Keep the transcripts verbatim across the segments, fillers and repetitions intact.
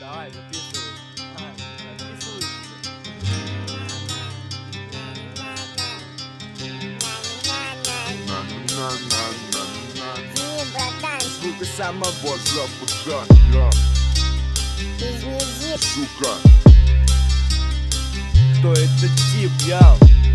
Давай, записывай. А, записывай. Звука самого запуска, я сука. Кто этот тип, яу?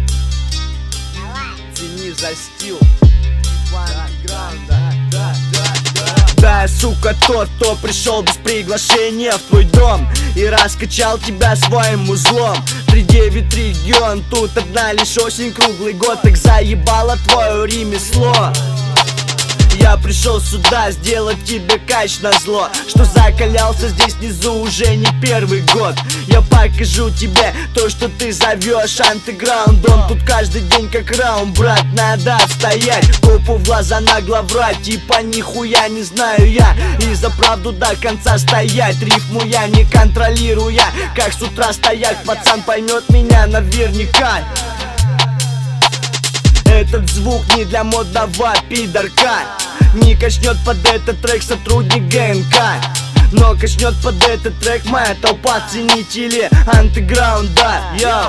Цени за стил. Да, да, да, да. Да, сука, тот, кто пришел без приглашения в твой дом и раскачал тебя своим узлом. Три девять регион, тут одна лишь осень, круглый год, так заебало твое ремесло. Я пришел сюда сделать тебе кач на зло, что закалялся здесь внизу уже не первый год. Я покажу тебе то, что ты зовешь андеграундом. Тут каждый день как раунд, брат, надо отстоять. Копу в глаза нагло врать, типа нихуя не знаю я. И за правду до конца стоять, рифму я не контролируя. Как с утра стоять, пацан поймет меня наверняка. Этот звук не для модного пидорка. Не качнет под этот трек сотрудник ГНК, но качнет под этот трек моя толпа ценителей андеграунда, йоу.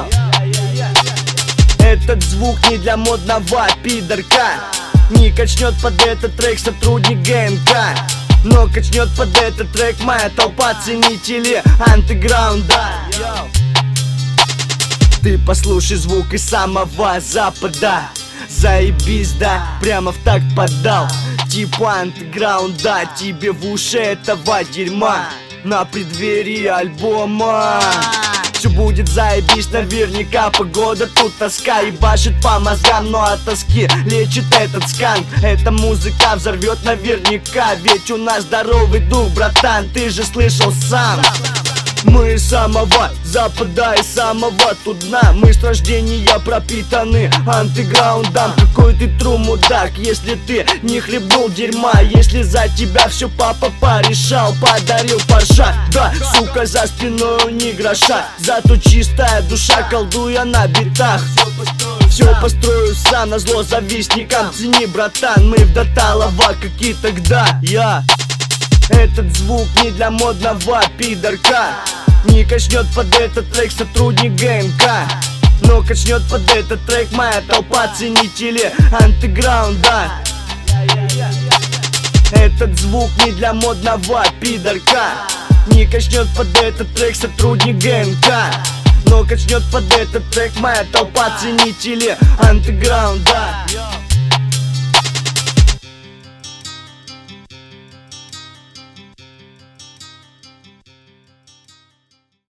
Этот звук не для модного пидорка. Не качнет под этот трек сотрудник ГНК, но качнет под этот трек моя толпа ценителей андеграунда, йоу. Ты послушай звук из самого запада. Заебись, да, прямо в такт поддал. Типа андеграунда, тебе в уши этого дерьма на преддверии альбома. Все будет заебись, наверняка погода тут тоска ебашит по мозгам, но от тоски лечит этот сканк. Эта музыка взорвет наверняка, ведь у нас здоровый дух, братан, ты же слышал сам. Мы из самого запада и самого тут дна. Мы с рождения пропитаны андеграундом. Какой ты тру мудак, если ты не хлебнул дерьма. Если за тебя все папа порешал, подарил парша. Да, сука, за спиной ни гроша, зато чистая душа, колдуя на битах. Все построю сам, назло завистникам. Цени, братан, мы в Доталово, как и тогда. Я Этот звук не для модного пидорка. Не качнет под этот трек сотрудник ГНК, но качнет под этот трек моя толпа ценителей андеграунда. Этот звук не для модного пидорка. Не качнет под этот трек сотрудник ГНК, но качнет под этот трек моя толпа ценителей андеграунда.